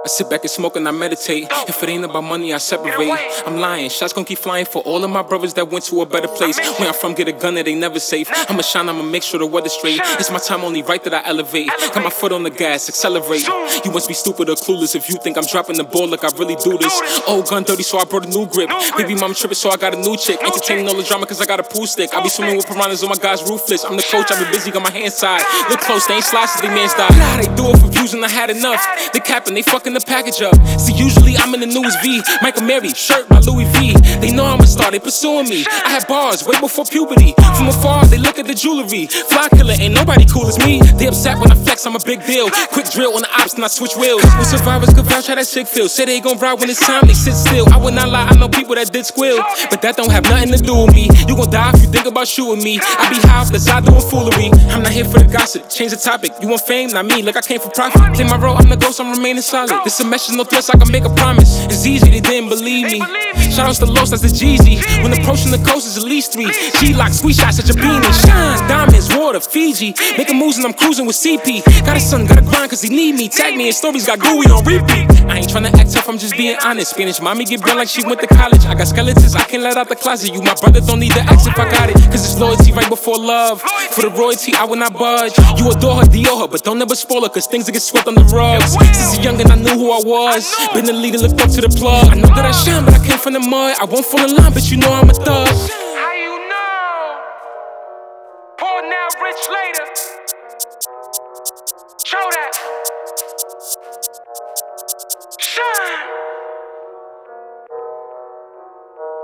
I sit back and smoke and I meditate. If it ain't about money, I separate. I'm lying, shots gon' keep flying for all of my brothers that went to a better place. Where I'm from, get a gun that ain't never safe. I'ma shine, I'ma make sure the weather's straight. It's my time, only right that I elevate. Got my foot on the gas, accelerate. You must be stupid or clueless if you think I'm dropping the ball like I really do this. Old gun dirty, so I brought a new grip. Baby mama trippin', so I got a new chick. Entertaining all the drama cause I got a pool stick. I be swimming with piranhas on my guys ruthless. I'm the coach, I be busy, got my hands tied. Look close, they ain't slices, they man's die. Nah, they do it for views and I had enough. They capping, they fucking the package up. See, usually I'm in the newest V. Michael Mary, shirt by Louis V. They know I'm a star, they pursuing me. I had bars way before puberty. From afar, they look at the jewelry. Fly killer, ain't nobody cool as me. They upset when I flex, I'm a big deal. Quick drill on the ops, and I switch wheels. Couple survivors could vouch how that shit feel. Say they gon' ride when it's time, they sit still. I would not lie, I know people that did squeal. But that don't have nothing to do with me. You gon' die if you think about shooting me. I be high off the side doing foolery. I'm not here for the gossip, change the topic. You want fame, not me, like I came for profit. Play my role, I'm the ghost, I'm remaining solid. This a message, no threats, I can make a promise. It's easy, they didn't believe me. Shoutouts to Los, that's the Jeezy. When approaching the coast, it's at least 3. G-Lock, squeeze shots at your beanie. Shine, diamonds, water, Fiji. Making moves and I'm cruising with CP. Got a son, gotta grind cause he need me. Tag me in stories, got gooey on repeat. I ain't tryna act tough, I'm just being honest. Spanish mommy get burned like she went to college. I got skeletons, I can't let out the closet. You my brother, don't need to ask if I got it. Cause it's loyalty right before love. For the royalty, I will not budge. You adore her, Dior her, but don't ever spoil her. Cause things that get swept on the rugs. Since a youngin', I knew who I was. Been the leader, looked up to the plug. I know that I shine, but I came from the mud. I won't fall in line, but you know I'm a thug. How you know? Poor now, rich later.